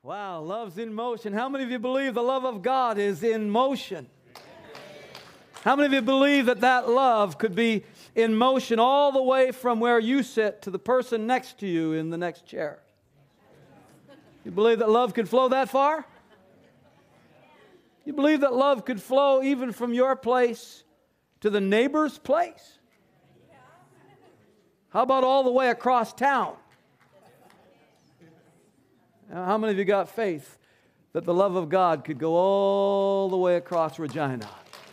Wow, love's in motion. How many of you believe the love of God is in motion? How many of you believe that that love could be in motion all the way from where you sit to the person next to you in the next chair? You believe that love could flow that far? You believe that love could flow even from your place to the neighbor's place? How about all the way across town? How many of you got faith that the love of God could go all the way across Regina?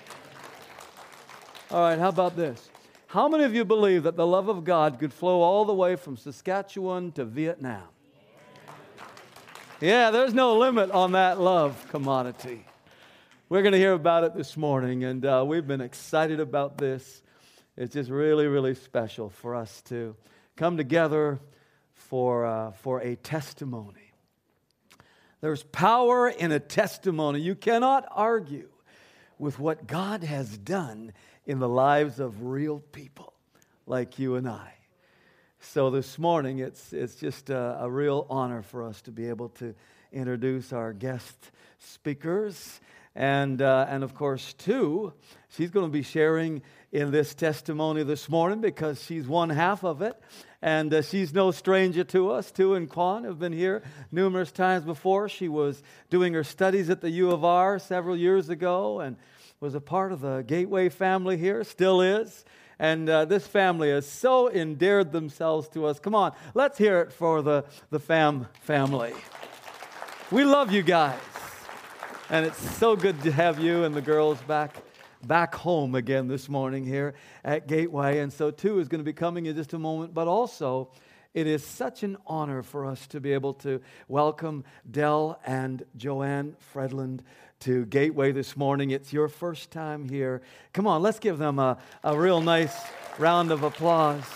All right, how about this? How many of you believe that the love of God could flow all the way from Saskatchewan to Vietnam? Yeah, there's no limit on that love commodity. We're going to hear about it this morning, and we've been excited about this. It's just really, really special for us to come together for a testimony. There's power in a testimony. You cannot argue with what God has done in the lives of real people like you and I. So this morning, it's just a real honor for us to be able to introduce our guest speakers. And of course, too, she's going to be sharing in this testimony this morning because she's one half of it. And she's no stranger to us. Tu and Quan have been here numerous times before. She was doing her studies at the U of R several years ago and was a part of the Gateway family here, still is. And this family has so endeared themselves to us. Come on, let's hear it for the family. We love you guys. And it's so good to have you and the girls back home again this morning here at Gateway. And so Tu is going to be coming in just a moment. But also, it is such an honor for us to be able to welcome Del and Joanne Fredland to Gateway this morning. It's your first time here. Come on, let's give them a real nice round of applause.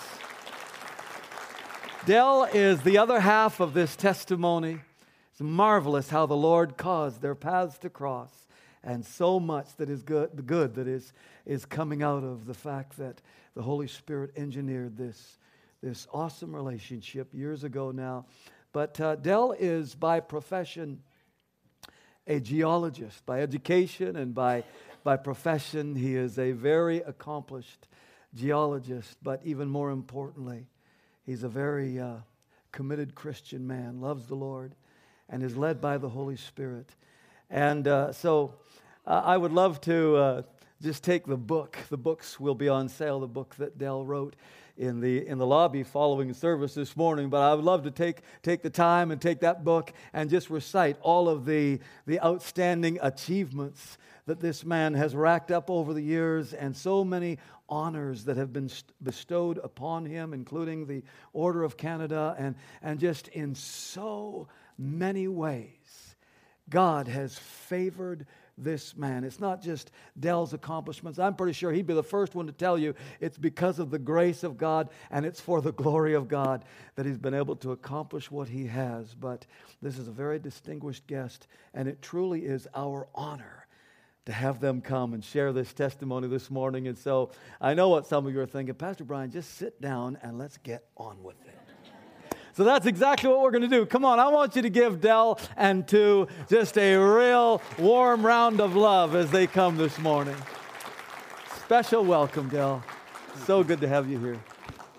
Del is the other half of this testimony. It's marvelous how the Lord caused their paths to cross. And so much that is good, the good that is coming out of the fact that the Holy Spirit engineered this awesome relationship years ago now. But Del is by profession a geologist. By education and by profession, he is a very accomplished geologist. But even more importantly, he's a very committed Christian man, loves the Lord, and is led by the Holy Spirit. And so I would love to just take the book. The books will be on sale, the book that Del wrote in the lobby following service this morning. But I would love to take the time and take that book and just recite all of the outstanding achievements that this man has racked up over the years and so many honors that have been bestowed upon him, including the Order of Canada, and just in so many ways. God has favored this man. It's not just Del's accomplishments. I'm pretty sure he'd be the first one to tell you it's because of the grace of God and it's for the glory of God that he's been able to accomplish what he has. But this is a very distinguished guest, and it truly is our honor to have them come and share this testimony this morning. And so I know what some of you are thinking, Pastor Brian, just sit down and let's get on with it. So that's exactly what we're going to do. Come on, I want you to give Del and Tu just a real warm round of love as they come this morning. Special welcome, Del. So good to have you here.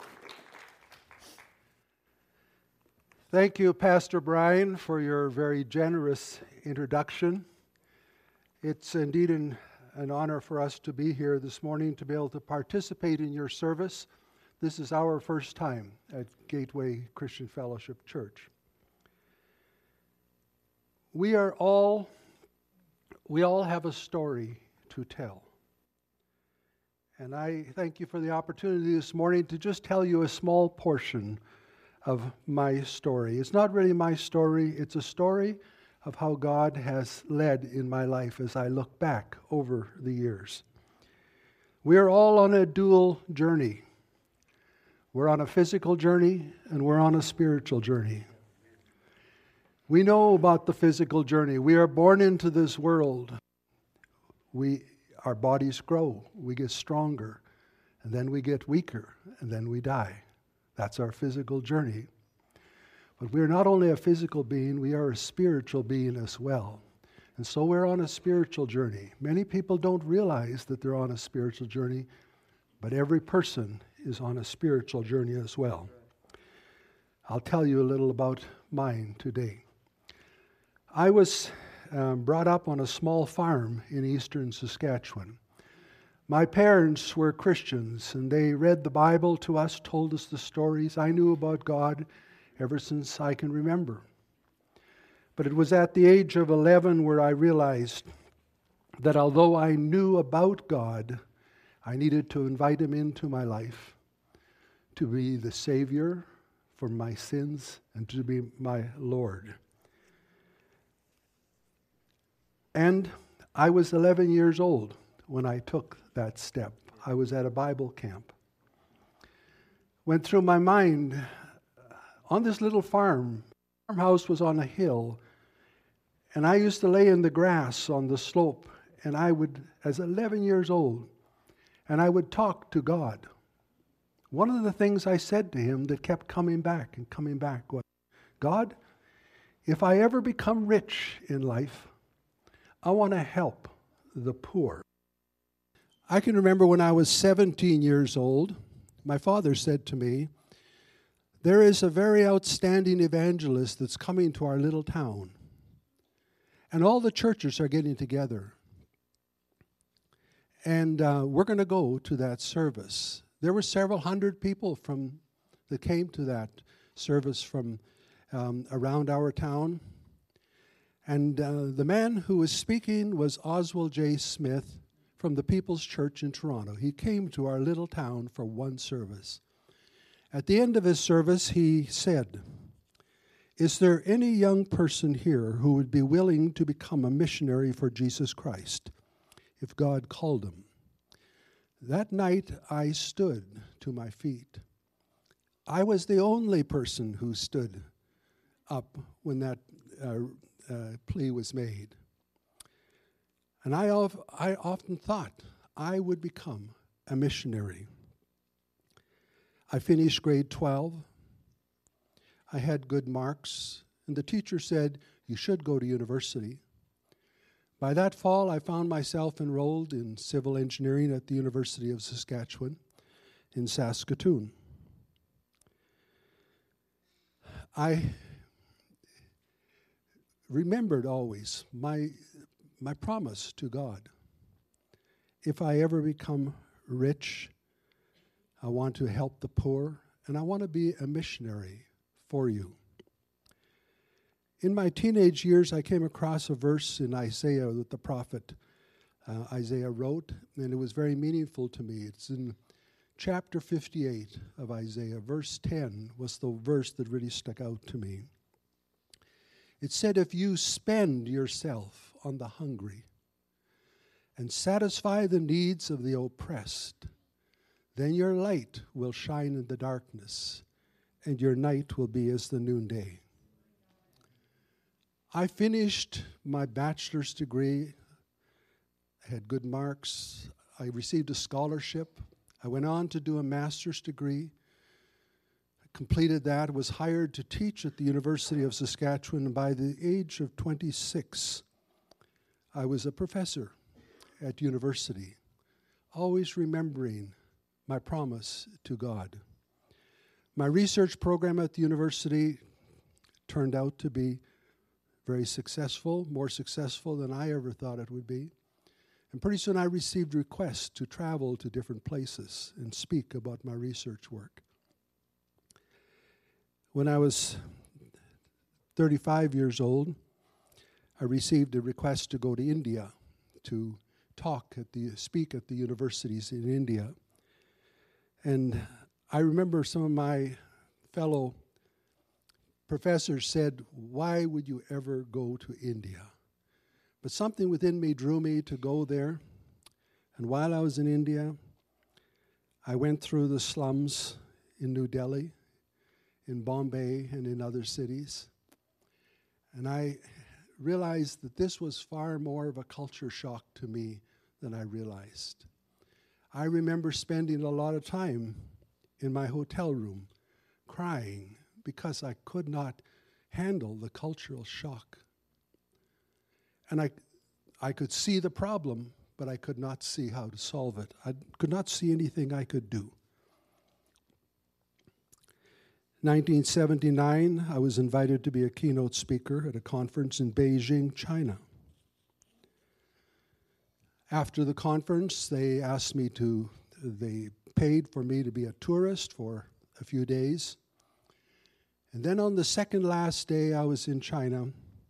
Thank you, Pastor Brian, for your very generous introduction. It's indeed an honor for us to be here this morning, to be able to participate in your service. This is our first time at Gateway Christian Fellowship Church. We all have a story to tell. And I thank you for the opportunity this morning to just tell you a small portion of my story. It's not really my story, it's a story of how God has led in my life as I look back over the years. We are all on a dual journey. We're on a physical journey and we're on a spiritual journey. We know about the physical journey. We are born into this world. Our bodies grow, we get stronger, and then we get weaker, and then we die. That's our physical journey. But we're not only a physical being, we are a spiritual being as well. And so we're on a spiritual journey. Many people don't realize that they're on a spiritual journey, but every person is on a spiritual journey as well. I'll tell you a little about mine today. I was brought up on a small farm in eastern Saskatchewan. My parents were Christians, and they read the Bible to us, told us the stories. I knew about God ever since I can remember. But it was at the age of 11 where I realized that although I knew about God, I needed to invite Him into my life to be the Savior for my sins and to be my Lord. And I was 11 years old when I took that step. I was at a Bible camp. Went through my mind, on this little farmhouse was on a hill, and I used to lay in the grass on the slope, and I would, as 11 years old, and I would talk to God. One of the things I said to Him that kept coming back and coming back was, God, if I ever become rich in life, I want to help the poor. I can remember when I was 17 years old, my father said to me, there is a very outstanding evangelist that's coming to our little town. And all the churches are getting together. And we're going to go to that service. There were several hundred people that came to that service from around our town. And the man who was speaking was Oswald J. Smith from the People's Church in Toronto. He came to our little town for one service. At the end of his service, he said, is there any young person here who would be willing to become a missionary for Jesus Christ if God called him? That night, I stood to my feet. I was the only person who stood up when that plea was made. And I often thought I would become a missionary. I finished grade 12. I had good marks, and the teacher said, you should go to university. By that fall, I found myself enrolled in civil engineering at the University of Saskatchewan in Saskatoon. I remembered always my promise to God. If I ever become rich, I want to help the poor, and I want to be a missionary for you. In my teenage years, I came across a verse in Isaiah that the prophet Isaiah wrote, and it was very meaningful to me. It's in chapter 58 of Isaiah. Verse 10 was the verse that really stuck out to me. It said, if you spend yourself on the hungry and satisfy the needs of the oppressed, then your light will shine in the darkness, and your night will be as the noonday. I finished my bachelor's degree. I had good marks. I received a scholarship. I went on to do a master's degree. I completed that, was hired to teach at the University of Saskatchewan, and by the age of 26, I was a professor at university, always remembering my promise to God. My research program at the university turned out to be very successful, more successful than I ever thought it would be. And pretty soon I received requests to travel to different places and speak about my research work. When I was 35 years old, I received a request to go to India to speak at the universities in India. And I remember some of my fellow professors said, why would you ever go to India? But something within me drew me to go there. And while I was in India, I went through the slums in New Delhi, in Bombay, and in other cities. And I realized that this was far more of a culture shock to me than I realized. I remember spending a lot of time in my hotel room crying because I could not handle the cultural shock. And I could see the problem, but I could not see how to solve it. I could not see anything I could do. 1979, I was invited to be a keynote speaker at a conference in Beijing, China. After the conference, they paid for me to be a tourist for a few days. And then on the second last day I was in China,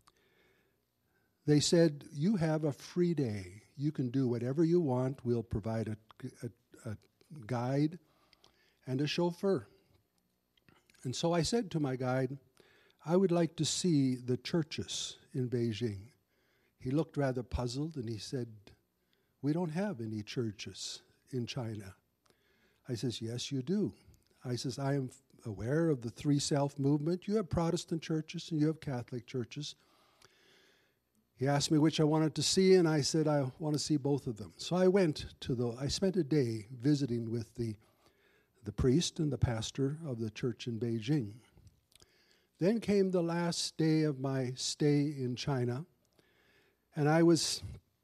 they said, you have a free day. You can do whatever you want. We'll provide a guide and a chauffeur. And so I said to my guide, I would like to see the churches in Beijing. He looked rather puzzled and he said, we don't have any churches in China. I says, yes, you do. I says, I am aware of the Three Self movement. You have Protestant churches and you have Catholic churches. He asked me which I wanted to see, and I said, I want to see both of them. So I spent a day visiting with the priest and the pastor of the church in Beijing. Then came the last day of my stay in China, and I was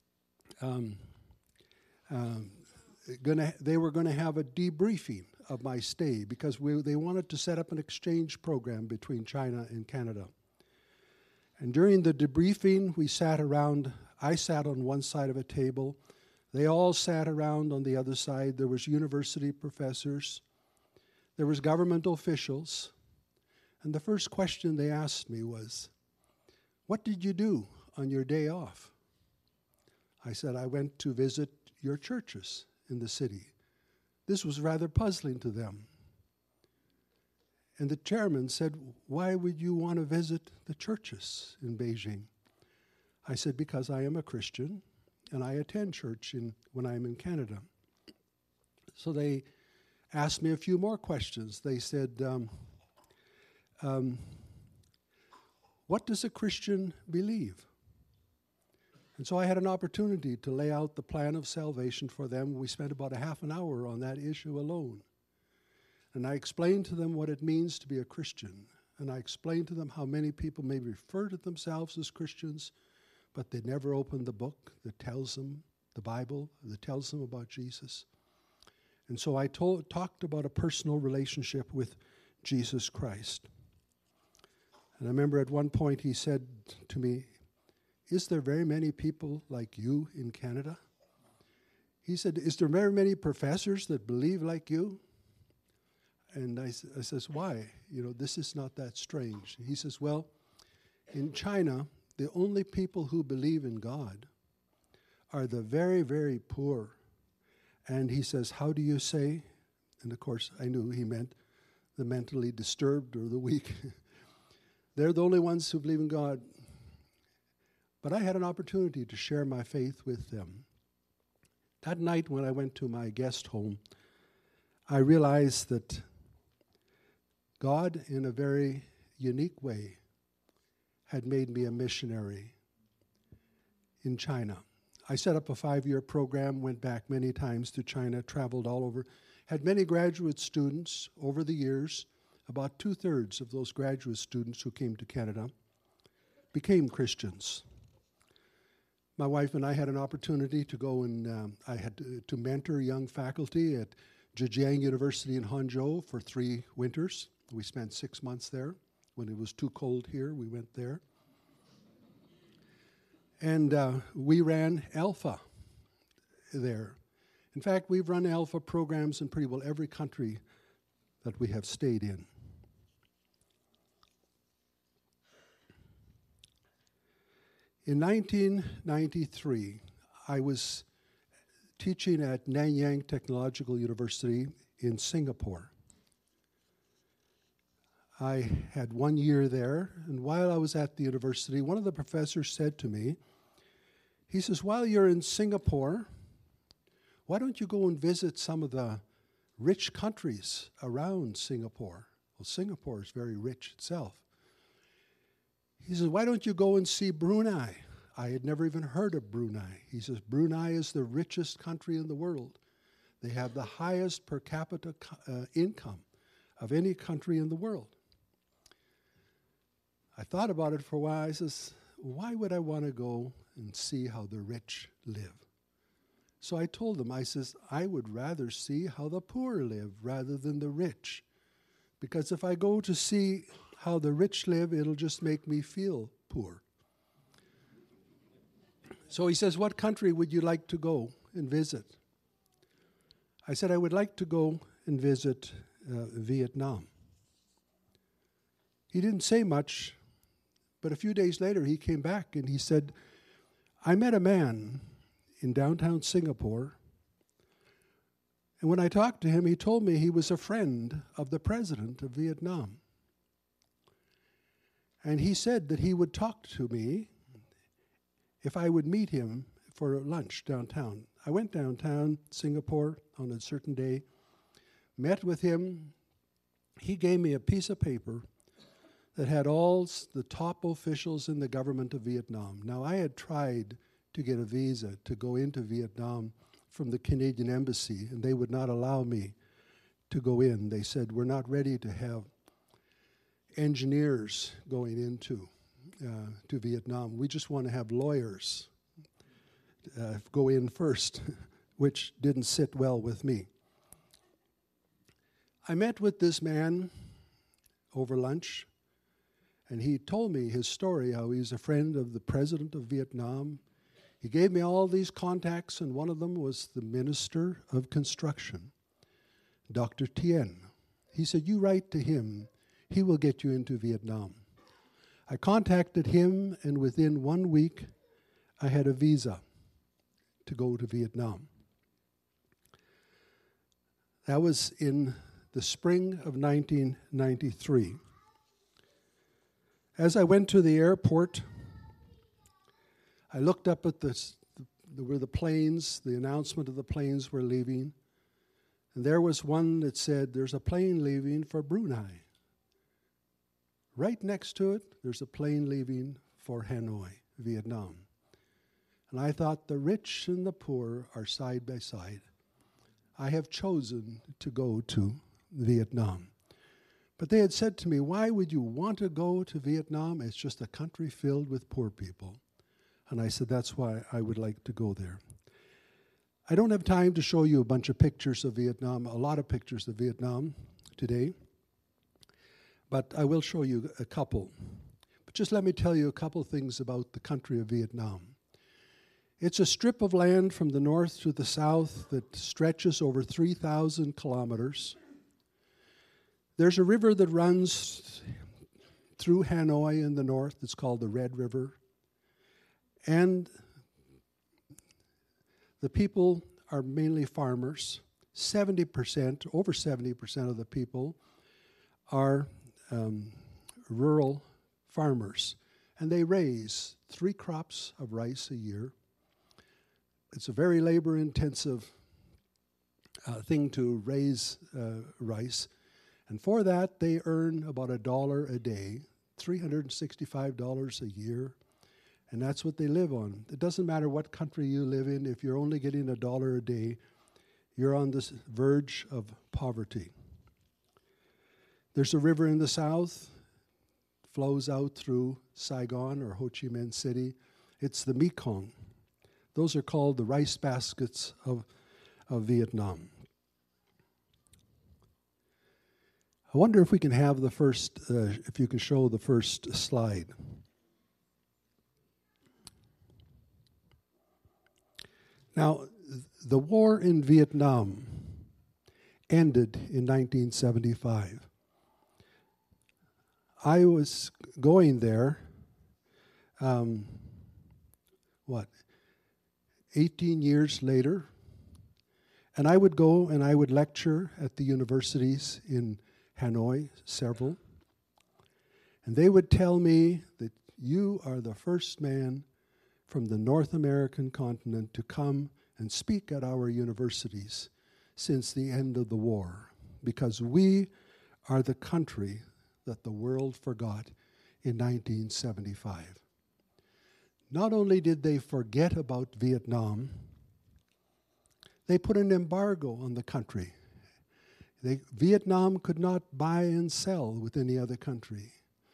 they were going to have a debriefing of my stay because they wanted to set up an exchange program between China and Canada. And during the debriefing, I sat on one side of a table. They all sat around on the other side. There was university professors. There was government officials. And the first question they asked me was, what did you do on your day off? I said, I went to visit your churches in the city. This was rather puzzling to them. And the chairman said, why would you want to visit the churches in Beijing? I said, because I am a Christian and I attend church when I'm in Canada. So they asked me a few more questions. They said, what does a Christian believe? And so I had an opportunity to lay out the plan of salvation for them. We spent about a half an hour on that issue alone. And I explained to them what it means to be a Christian. And I explained to them how many people may refer to themselves as Christians, but they never open the book that tells them, the Bible, that tells them about Jesus. And so I talked about a personal relationship with Jesus Christ. And I remember at one point he said to me, is there very many people like you in Canada? He said, is there very many professors that believe like you? And I says, why? This is not that strange. He says, well, in China, the only people who believe in God are the very, very poor. And he says, how do you say? And of course, I knew he meant the mentally disturbed or the weak. They're the only ones who believe in God. But I had an opportunity to share my faith with them. That night when I went to my guest home, I realized that God, in a very unique way, had made me a missionary in China. I set up a 5-year program, went back many times to China, traveled all over, had many graduate students over the years. About 2/3 of those graduate students who came to Canada became Christians. My wife and I had an opportunity to go and I had to mentor young faculty at Zhejiang University in Hangzhou for 3 winters. We spent 6 months there. When it was too cold here, we went there. And we ran Alpha there. In fact, we've run Alpha programs in pretty well every country that we have stayed in. In 1993, I was teaching at Nanyang Technological University in Singapore. I had 1 year there, and while I was at the university, one of the professors said to me, he says, while you're in Singapore, why don't you go and visit some of the rich countries around Singapore? Well, Singapore is very rich itself. He says, why don't you go and see Brunei? I had never even heard of Brunei. He says, Brunei is the richest country in the world. They have the highest per capita income of any country in the world. I thought about it for a while. I says, why would I want to go and see how the rich live? So I told them, I says, I would rather see how the poor live rather than the rich. Because if I go to see how the rich live, it'll just make me feel poor. So he says, what country would you like to go and visit? I said, I would like to go and visit Vietnam. He didn't say much, but a few days later he came back and he said, I met a man in downtown Singapore, and when I talked to him, he told me he was a friend of the president of Vietnam. And he said that he would talk to me if I would meet him for lunch downtown. I went downtown Singapore on a certain day, met with him. He gave me a piece of paper that had all the top officials in the government of Vietnam. Now, I had tried to get a visa to go into Vietnam from the Canadian Embassy, and they would not allow me to go in. They said, we're not ready to have engineers going into to Vietnam. We just want to have lawyers go in first, which didn't sit well with me. I met with this man over lunch, and he told me his story, how he's a friend of the president of Vietnam. He gave me all these contacts, and one of them was the Minister of Construction, Dr. Tien. He said, you write to him, he will get you into Vietnam. I contacted him, and within 1 week, I had a visa to go to Vietnam. That was in the spring of 1993. As I went to the airport, I looked up at where the planes, the announcement of the planes were leaving, and there was one that said, there's a plane leaving for Brunei. Right next to it, there's a plane leaving for Hanoi, Vietnam. And I thought, the rich and the poor are side by side. I have chosen to go to Vietnam. But they had said to me, why would you want to go to Vietnam? It's just a country filled with poor people. And I said, that's why I would like to go there. I don't have time to show you a bunch of pictures of Vietnam, a lot of pictures of Vietnam today. But I will show you a couple. But just let me tell you a couple things about the country of Vietnam. It's a strip of land from the north to the south that stretches over 3,000 kilometers. There's a river that runs through Hanoi in the north. It's called the Red River. And the people are mainly farmers. 70%, over 70% of the people are rural farmers. And they raise 3 crops of rice a year. It's a very labor-intensive thing to raise rice. And for that, they earn about $1 a day, $365 a year. And that's what they live on. It doesn't matter what country you live in. If you're only getting $1 a day, you're on the verge of poverty. There's a river in the south, flows out through Saigon or Ho Chi Minh City. It's the Mekong. Those are called the rice baskets of Vietnam. I wonder if we can have the first, if you can show the first slide. Now, the war in Vietnam ended in 1975. I was going there, 18 years later, and I would go and I would lecture at the universities in Hanoi, several, and they would tell me that you are the first man from the North American continent to come and speak at our universities since the end of the war, because we are the country that the world forgot in 1975. Not only did they forget about Vietnam, they put an embargo on the country. Vietnam could not buy and sell with any other country.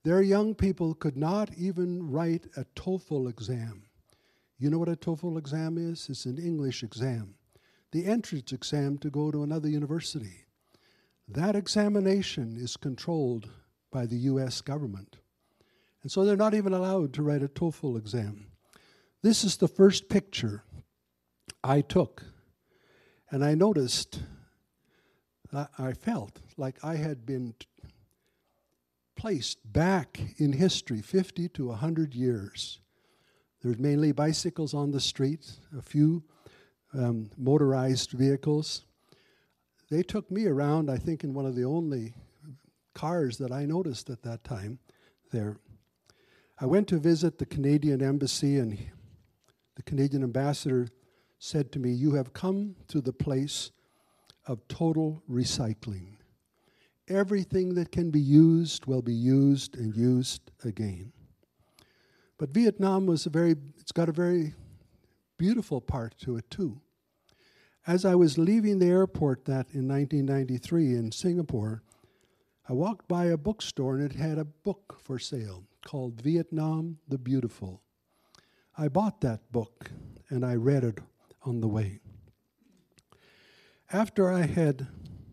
Their young people could not even write a TOEFL exam. You know what a TOEFL exam is? It's an English exam. The entrance exam to go to another university. That examination is controlled by the U.S. government. And so they're not even allowed to write a TOEFL exam. This is the first picture I took. And I noticed, I felt like I had been placed back in history 50 to 100 years. There's mainly bicycles on the street, a few motorized vehicles. They took me around, I think, in one of the only cars that I noticed at that time there. I went to visit the Canadian embassy, and the Canadian ambassador said to me, "You have come to the place of total recycling. Everything that can be used will be used and used again." But Vietnam it's got a very beautiful part to it too. As I was leaving the airport in 1993 in Singapore, I walked by a bookstore and it had a book for sale called Vietnam the Beautiful. I bought that book and I read it on the way. After I had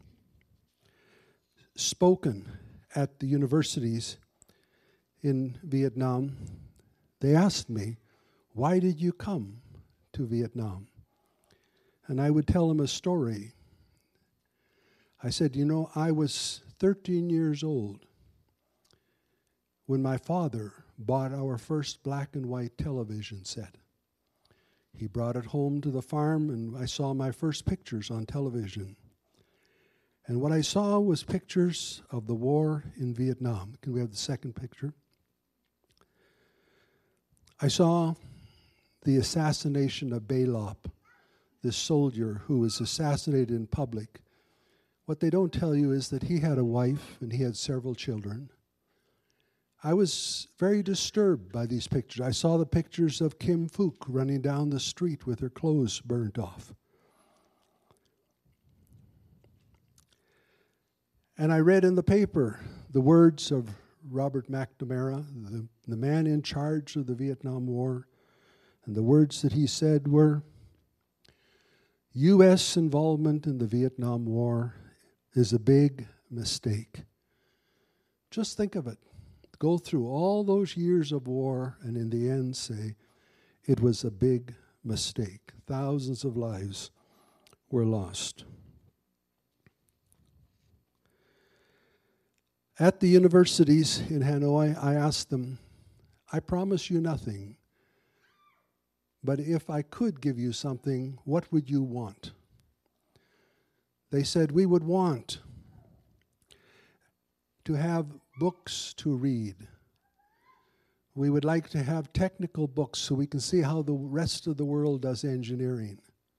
spoken at the universities in Vietnam, they asked me, "Why did you come to Vietnam?" And I would tell them a story. I said, I was 13 years old when my father bought our first black and white television set. He brought it home to the farm, and I saw my first pictures on television. And what I saw was pictures of the war in Vietnam. Can we have the second picture? I saw the assassination of Bay Lop, this soldier who was assassinated in public. What they don't tell you is that he had a wife and he had several children. I was very disturbed by these pictures. I saw the pictures of Kim Phuc running down the street with her clothes burnt off. And I read in the paper the words of Robert McNamara, the man in charge of the Vietnam War, and the words that he said were, U.S. involvement in the Vietnam War is a big mistake. Just think of it. Go through all those years of war and in the end say, it was a big mistake. Thousands of lives were lost. At the universities in Hanoi, I asked them, I promise you nothing, but if I could give you something, what would you want? They said, we would want to have books to read. We would like to have technical books so we can see how the rest of the world does engineering.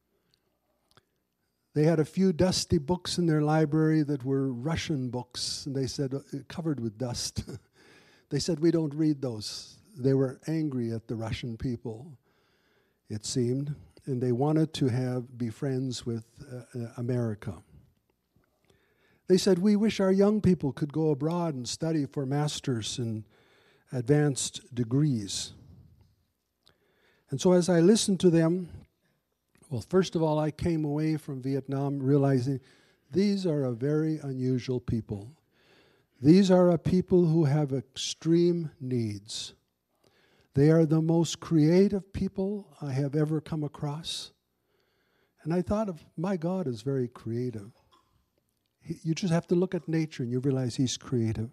They had a few dusty books in their library that were Russian books, and they said, covered with dust. They said, we don't read those. They were angry at the Russian people, it seemed, and they wanted to be friends with America. They said, we wish our young people could go abroad and study for masters and advanced degrees. And so as I listened to them, well, first of all, I came away from Vietnam realizing these are a very unusual people. These are a people who have extreme needs. They are the most creative people I have ever come across. And I thought of, my God is very creative. You just have to look at nature and you realize he's creative.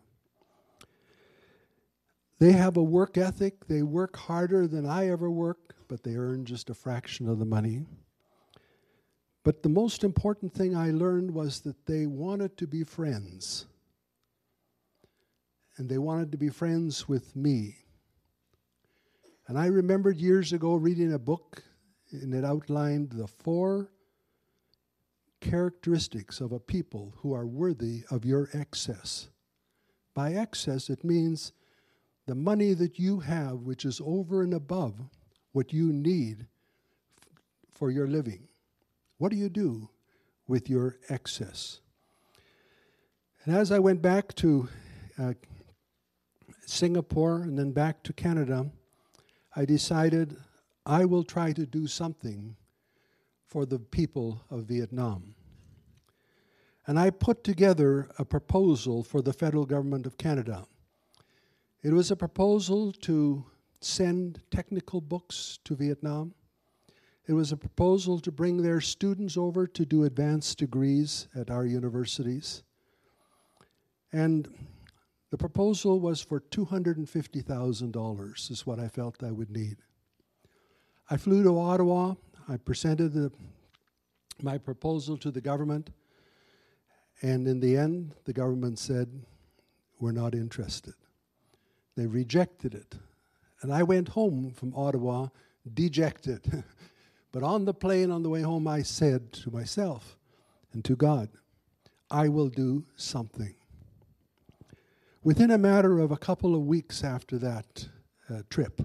They have a work ethic. They work harder than I ever work, but they earn just a fraction of the money. But the most important thing I learned was that they wanted to be friends. And they wanted to be friends with me. And I remembered years ago reading a book, and it outlined the 4 characteristics of a people who are worthy of your excess. By excess, it means the money that you have, which is over and above what you need for your living. What do you do with your excess? And as I went back to Singapore and then back to Canada, I decided I will try to do something for the people of Vietnam. And I put together a proposal for the federal government of Canada. It was a proposal to send technical books to Vietnam. It was a proposal to bring their students over to do advanced degrees at our universities. And the proposal was for $250,000 is what I felt I would need. I flew to Ottawa. I presented my proposal to the government. And in the end, the government said, we're not interested. They rejected it. And I went home from Ottawa dejected. But on the plane on the way home, I said to myself and to God, I will do something. Within a matter of a couple of weeks after that trip,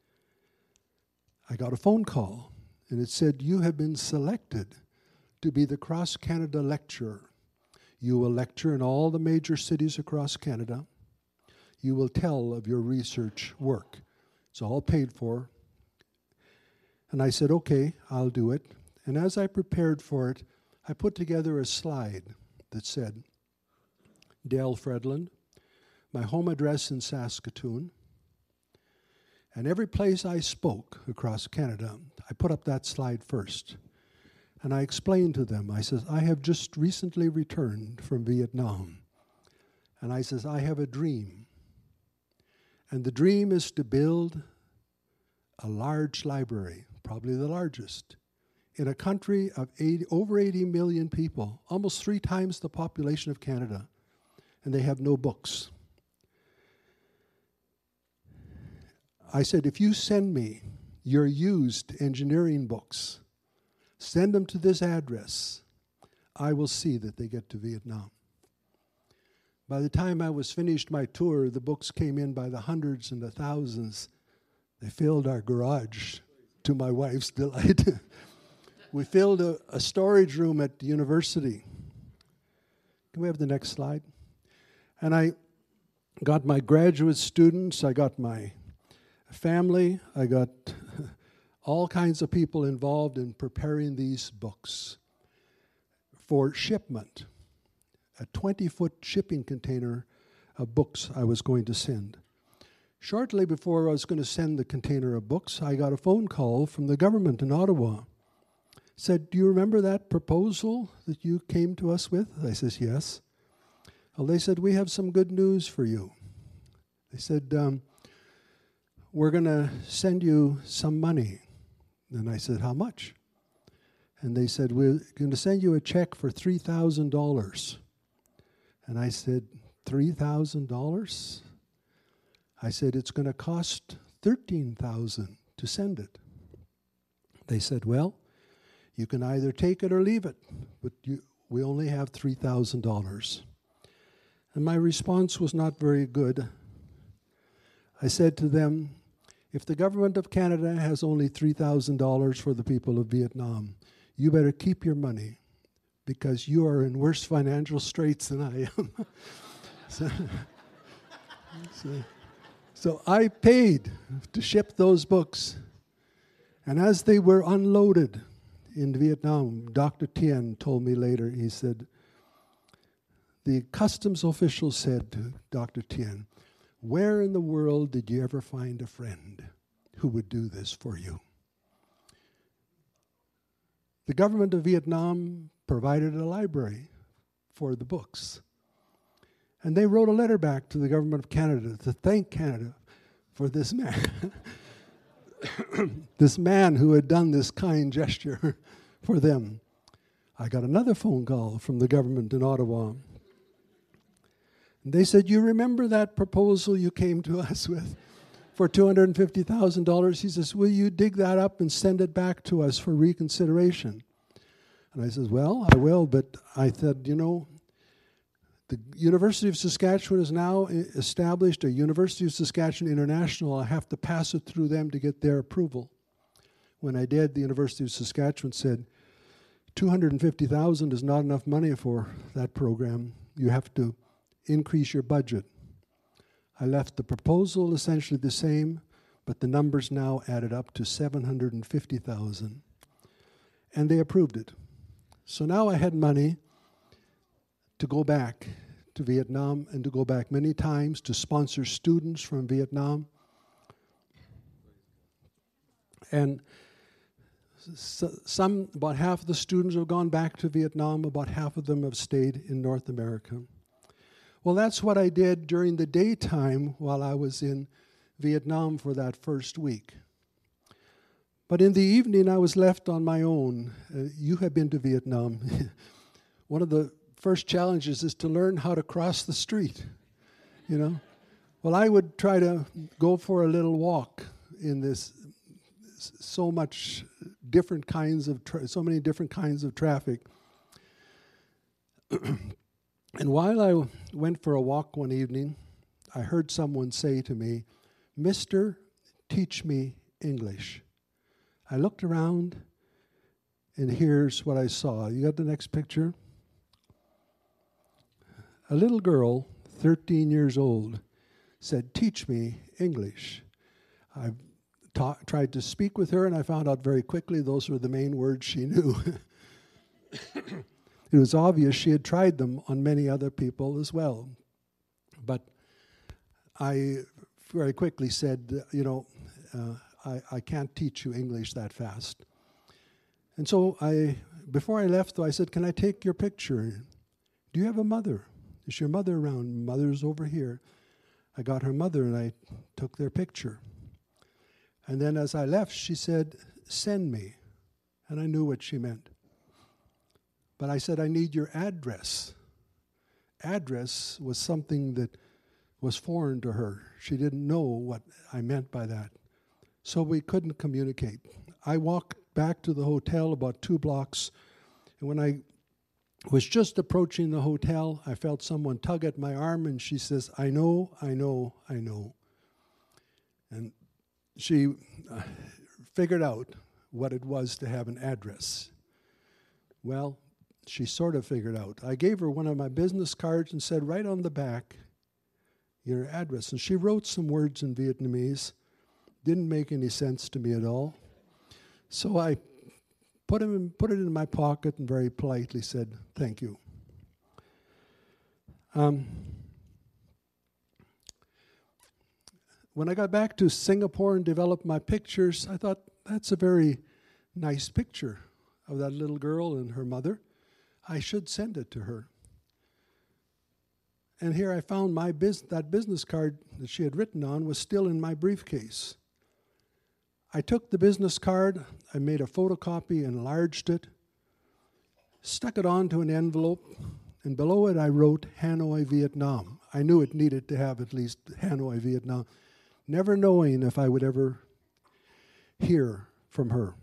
I got a phone call, and it said, you have been selected to be the Cross Canada lecturer. You will lecture in all the major cities across Canada. You will tell of your research work. It's all paid for. And I said, okay, I'll do it. And as I prepared for it, I put together a slide that said, Dale Fredland, my home address in Saskatoon, and every place I spoke across Canada, I put up that slide first. And I explained to them, I says, I have just recently returned from Vietnam. And I says, I have a dream. And the dream is to build a large library, probably the largest, in a country of over 80 million people, almost 3 times the population of Canada, and they have no books. I said, if you send me your used engineering books, send them to this address, I will see that they get to Vietnam. By the time I was finished my tour, the books came in by the hundreds and the thousands. They filled our garage, to my wife's delight. We filled a storage room at the university. Can we have the next slide? And I got my graduate students, I got my family, I got all kinds of people involved in preparing these books for shipment. A 20-foot shipping container of books I was going to send. Shortly before I was going to send the container of books, I got a phone call from the government in Ottawa. Said, do you remember that proposal that you came to us with? I says, yes. Well, they said, we have some good news for you. They said, we're going to send you some money. And I said, how much? And they said, we're going to send you a check for $3,000. And I said, $3,000? I said, it's going to cost $13,000 to send it. They said, well, you can either take it or leave it, but we only have $3,000. And my response was not very good. I said to them, if the government of Canada has only $3,000 for the people of Vietnam, you better keep your money because you are in worse financial straits than I am. So I paid to ship those books. And as they were unloaded in Vietnam, Dr. Tien told me later, he said, the customs official said to Dr. Tien, where in the world did you ever find a friend who would do this for you? The government of Vietnam provided a library for the books. And they wrote a letter back to the government of Canada to thank Canada for this man. This man who had done this kind gesture for them. I got another phone call from the government in Ottawa. And they said, you remember that proposal you came to us with for $250,000? He says, will you dig that up and send it back to us for reconsideration? And I says, well, I will, but I said, you know, the University of Saskatchewan is now established a University of Saskatchewan International. I have to pass it through them to get their approval. When I did, the University of Saskatchewan said, $250,000 is not enough money for that program. You have to increase your budget. I left the proposal essentially the same, but the numbers now added up to 750,000. And they approved it. So now I had money to go back to Vietnam and to go back many times to sponsor students from Vietnam. And about half of the students have gone back to Vietnam, about half of them have stayed in North America. Well, that's what I did during the daytime while I was in Vietnam for that first week. But in the evening, I was left on my own. You have been to Vietnam. One of the first challenges is to learn how to cross the street, you know. Well, I would try to go for a little walk in this so many different kinds of traffic. And while I went for a walk one evening, I heard someone say to me, "Mister, teach me English." I looked around, and here's what I saw. You got the next picture? A little girl, 13 years old, said, "Teach me English." I tried to speak with her, and I found out very quickly those were the main words she knew. It was obvious she had tried them on many other people as well. But I very quickly said, I can't teach you English that fast. And so before I left, though, I said, "Can I take your picture? Do you have a mother? Is your mother around?" "Mother's over here." I got her mother, and I took their picture. And then as I left, she said, "Send me." And I knew what she meant. But I said, "I need your address." Address was something that was foreign to her. She didn't know what I meant by that. So we couldn't communicate. I walked back to the hotel about 2 blocks, and when I was just approaching the hotel, I felt someone tug at my arm, and she says, I know. And she figured out what it was to have an address. Well, she sort of figured out. I gave her one of my business cards and said, "Write on the back your address." And she wrote some words in Vietnamese. Didn't make any sense to me at all. So I put it in my pocket and very politely said, "Thank you." When I got back to Singapore and developed my pictures, I thought, that's a very nice picture of that little girl and her mother. I should send it to her. And here I found that business card that she had written on was still in my briefcase. I took the business card, I made a photocopy, enlarged it, stuck it onto an envelope, and below it I wrote Hanoi, Vietnam. I knew it needed to have at least Hanoi, Vietnam, never knowing if I would ever hear from her.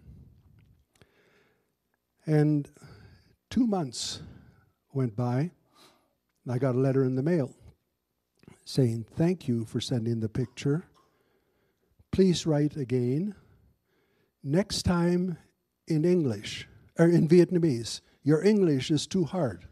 And 2 months went by, and I got a letter in the mail saying, "Thank you for sending the picture. Please write again. Next time in English, or in Vietnamese. Your English is too hard."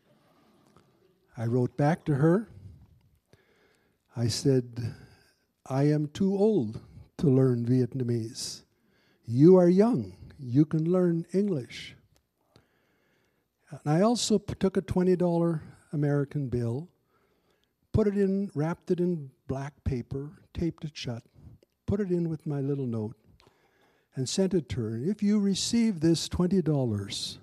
I wrote back to her. I said, "I am too old to learn Vietnamese. You are young. You can learn English." And I also took a $20 American bill, wrapped it in black paper, taped it shut, put it in with my little note, and sent it to her. "If you receive this $20,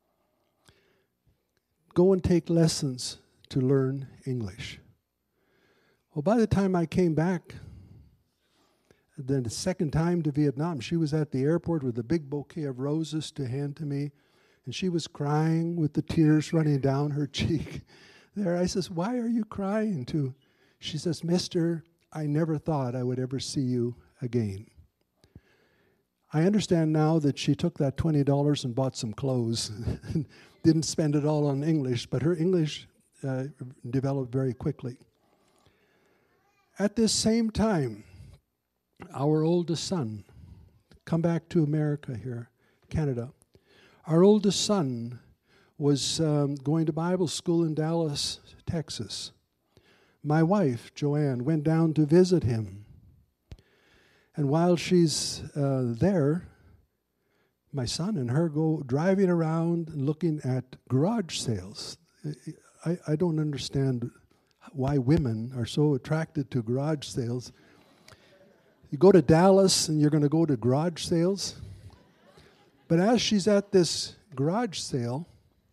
go and take lessons to learn English." Well, by the time I came back, then the second time to Vietnam, she was at the airport with a big bouquet of roses to hand to me, and she was crying with the tears running down her cheek. There, I says, "Why are you crying too?" She says, "Mister, I never thought I would ever see you again." I understand now that she took that $20 and bought some clothes. Didn't spend it all on English, but her English developed very quickly. At this same time, our oldest son, come back to America here, Canada. Our oldest son was going to Bible school in Dallas, Texas. my wife, Joanne, went down to visit him. And while she's there, my son and her go driving around looking at garage sales. I don't understand why women are so attracted to garage sales. You go to Dallas and you're going to go to garage sales. But as she's at this garage sale,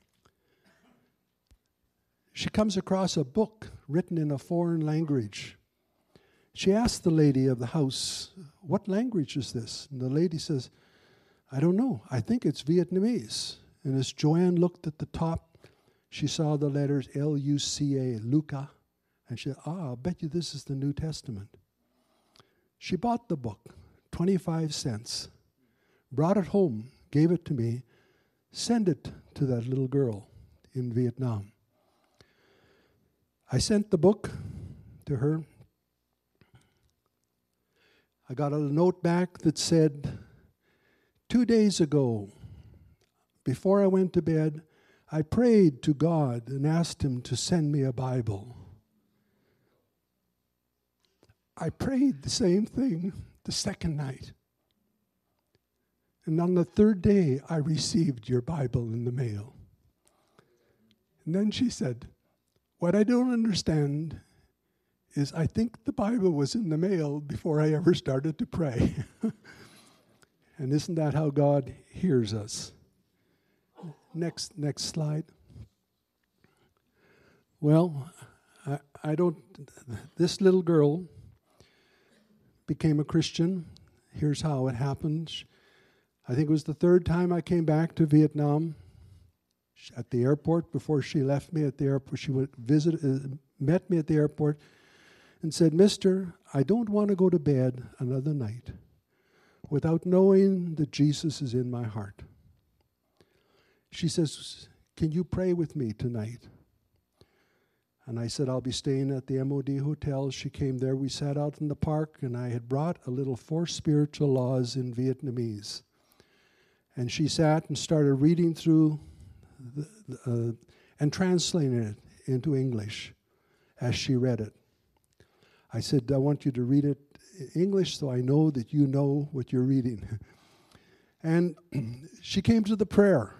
she comes across a book written in a foreign language. She asked the lady of the house, "What language is this?" And the lady says, "I don't know. I think it's Vietnamese." And as Joanne looked at the top, she saw the letters L-U-C-A, Luca. And she said, "I'll bet you this is the New Testament." She bought the book, 25 cents, brought it home, gave it to me, sent it to that little girl in Vietnam. I sent the book to her. I got a note back that said, 2 days ago, before I went to bed, I prayed to God and asked Him to send me a Bible. I prayed the same thing the second night. And on the third day, I received your Bible in the mail. And then she said, "What I don't understand is I think the Bible was in the mail before I ever started to pray." And isn't that how God hears us? Next slide. Well, this little girl became a Christian. Here's how it happened. I think it was the third time I came back to Vietnam. At the airport, before she left me at the airport, she met me at the airport and said, "Mister, I don't want to go to bed another night without knowing that Jesus is in my heart." She says, "Can you pray with me tonight?" And I said, "I'll be staying at the MOD hotel." She came there. We sat out in the park, and I had brought a little 4 spiritual laws in Vietnamese. And she sat and started reading through and translating it into English as she read it. I said, "I want you to read it in English so I know that you know what you're reading." And she came to the prayer.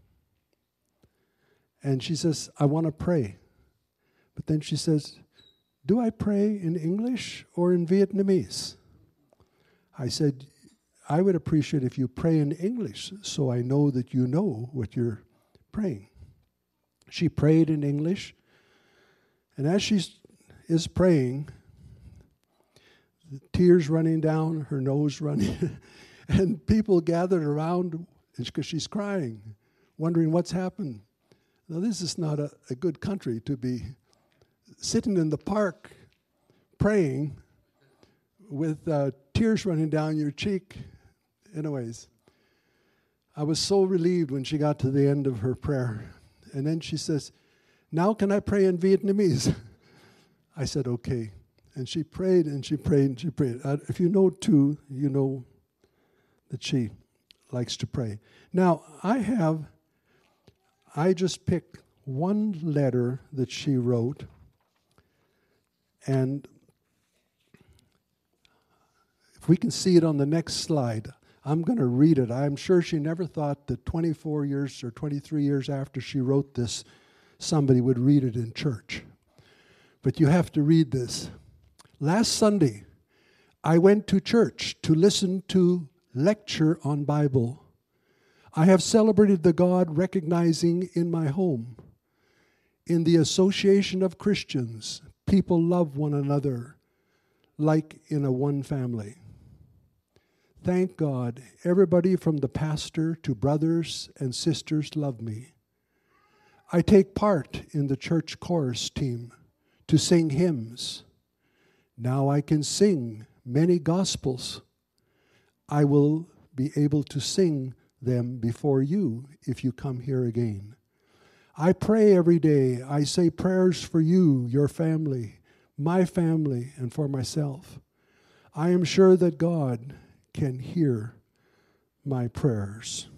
And she says, "I want to pray." But then she says, "Do I pray in English or in Vietnamese?" I said, "I would appreciate if you pray in English so I know that you know what you're praying." She prayed in English. And as she is praying, the tears running down her nose running, and people gathered around because she's crying, wondering what's happened. Now, this is not a good country to be sitting in the park praying with tears running down your cheek. Anyways, I was so relieved when she got to the end of her prayer. And then she says, "Now can I pray in Vietnamese?" I said, "Okay." And she prayed and she prayed and she prayed. If you know two, you know that she likes to pray. Now, I just picked one letter that she wrote, and if we can see it on the next slide, I'm going to read it. I'm sure she never thought that 24 years or 23 years after she wrote this, somebody would read it in church. But you have to read this. "Last Sunday, I went to church to listen to lecture on Bible. I have celebrated the God recognizing in my home. In the association of Christians, people love one another like in a one family. Thank God, everybody from the pastor to brothers and sisters love me. I take part in the church chorus team to sing hymns. Now I can sing many gospels. I will be able to sing them before you if you come here again. I pray every day. I say prayers for you, your family, my family, and for myself. I am sure that God can hear my prayers."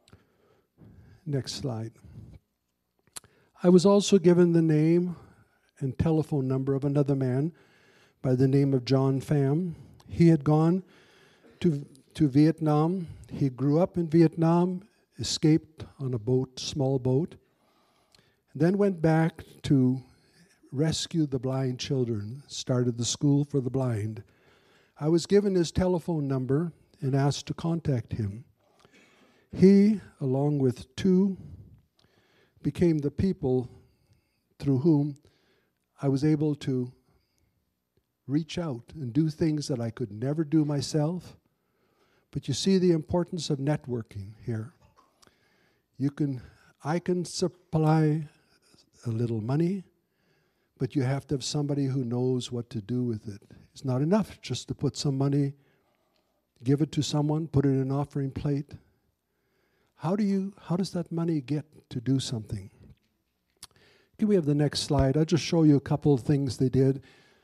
Next slide. I was also given the name and telephone number of another man by the name of John Pham. He had gone to Vietnam. He grew up in Vietnam, escaped on a boat, small boat, then went back to rescue the blind children, started the school for the blind. I was given his telephone number and asked to contact him. He, along with two, became the people through whom I was able to reach out and do things that I could never do myself. But you see the importance of networking here. I can supply a little money, but you have to have somebody who knows what to do with it. It's not enough just to put some money, give it to someone, put it in an offering plate. How does that money get to do something? Can we have the next slide? I'll just show you a couple of things they did.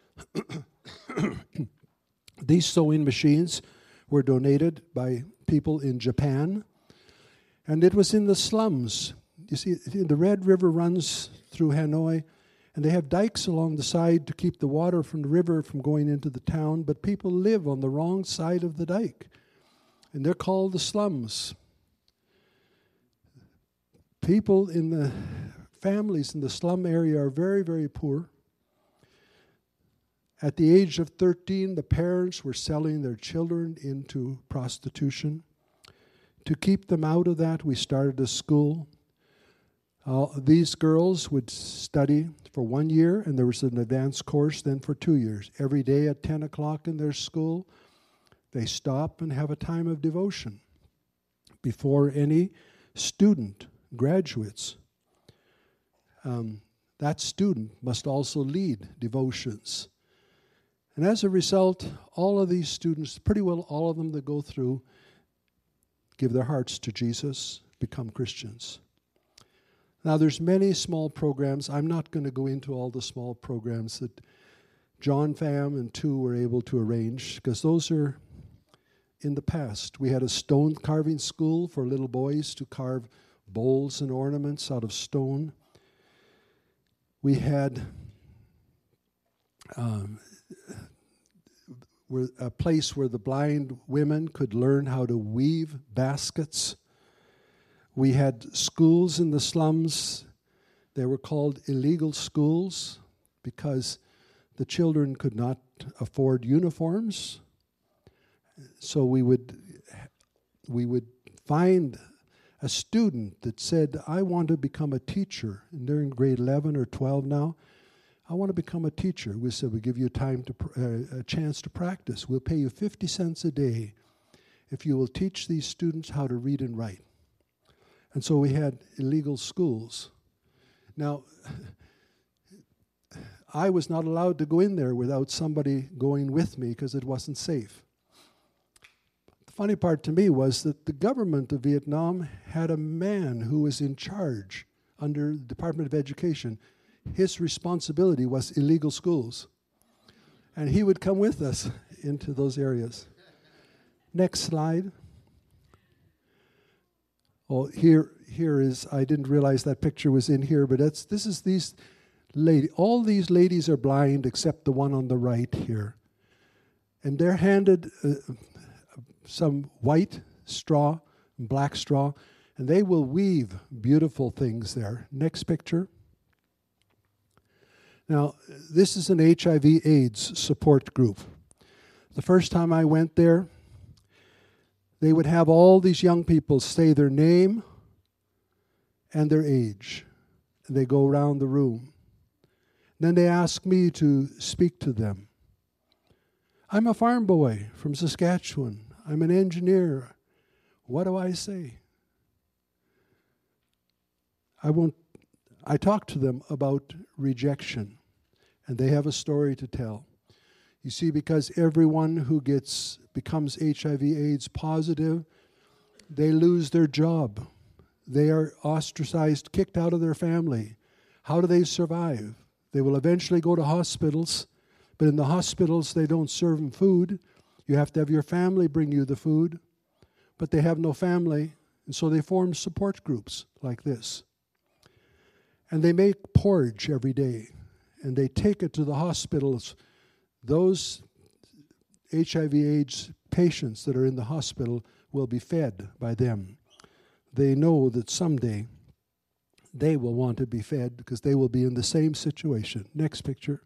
These sewing machines were donated by people in Japan, and it was in the slums. You see, the Red River runs through Hanoi, and they have dikes along the side to keep the water from the river from going into the town, but people live on the wrong side of the dike, and they're called the slums. People in the families in the slum area are very, very poor. At the age of 13, the parents were selling their children into prostitution. To keep them out of that, we started a school. These girls would study for 1 year, and there was an advanced course then for 2 years. Every day at 10 o'clock in their school, they stop and have a time of devotion before any student graduates. That student must also lead devotions. And as a result, all of these students, pretty well all of them that go through, give their hearts to Jesus, become Christians. Now, there's many small programs. I'm not going to go into all the small programs that John Pham and two were able to arrange, because those are in the past. We had a stone carving school for little boys to carve bowls and ornaments out of stone. We had a place where the blind women could learn how to weave baskets. We had schools in the slums. They were called illegal schools because the children could not afford uniforms. So we would find a student that said, I want to become a teacher. And they're in grade 11 or 12 now. I want to become a teacher. We said, we'll give you a chance to practice. We'll pay you 50 cents a day if you will teach these students how to read and write. And so we had illegal schools. Now, I was not allowed to go in there without somebody going with me because it wasn't safe. The funny part to me was that the government of Vietnam had a man who was in charge under the Department of Education. His responsibility was illegal schools. And he would come with us into those areas. Next slide. Oh, here is, I didn't realize that picture was in here, but this is these ladies. All these ladies are blind except the one on the right here. And they're handed some white straw and black straw, and they will weave beautiful things there. Next picture. Now, this is an HIV/AIDS support group. The first time I went there, they would have all these young people say their name and their age. And they go around the room. Then they ask me to speak to them. I'm a farm boy from Saskatchewan. I'm an engineer. What do I say? I talk to them about rejection, and they have a story to tell. You see, because everyone who becomes HIV/AIDS positive, they lose their job. They are ostracized, kicked out of their family. How do they survive? They will eventually go to hospitals, but in the hospitals they don't serve them food. You have to have your family bring you the food, but they have no family, and so they form support groups like this. And they make porridge every day. and they take it to the hospitals. Those HIV/AIDS patients that are in the hospital will be fed by them. They know that someday they will want to be fed because they will be in the same situation. Next picture.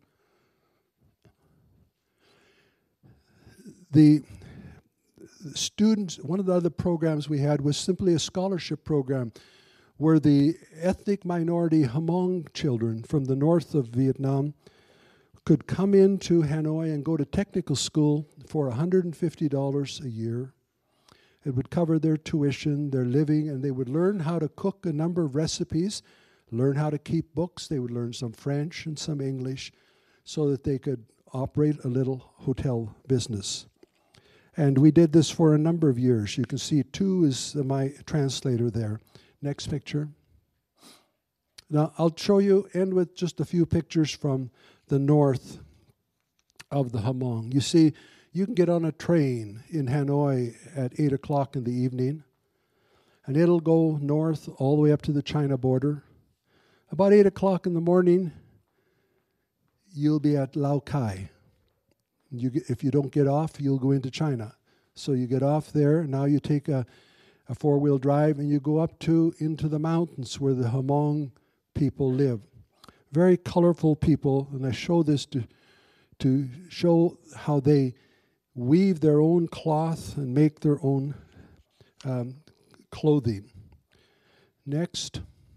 The students, one of the other programs we had was simply a scholarship program where the ethnic minority Hmong children from the north of Vietnam could come into Hanoi and go to technical school for $150 a year. It would cover their tuition, their living, and they would learn how to cook a number of recipes, learn how to keep books. They would learn some French and some English so that they could operate a little hotel business. And we did this for a number of years. You can see Tu is my translator there. Next picture. Now, I'll show you, end with just a few pictures from the north of the Hmong. You see, you can get on a train in Hanoi at 8 o'clock in the evening, and it'll go north all the way up to the China border. About 8 o'clock in the morning, you'll be at Lao Cai. If you don't get off, you'll go into China. So you get off there, and now you take a four-wheel drive, and you go up into the mountains where the Hmong people live. Very colorful people, and I show this to show how they weave their own cloth and make their own clothing. Next.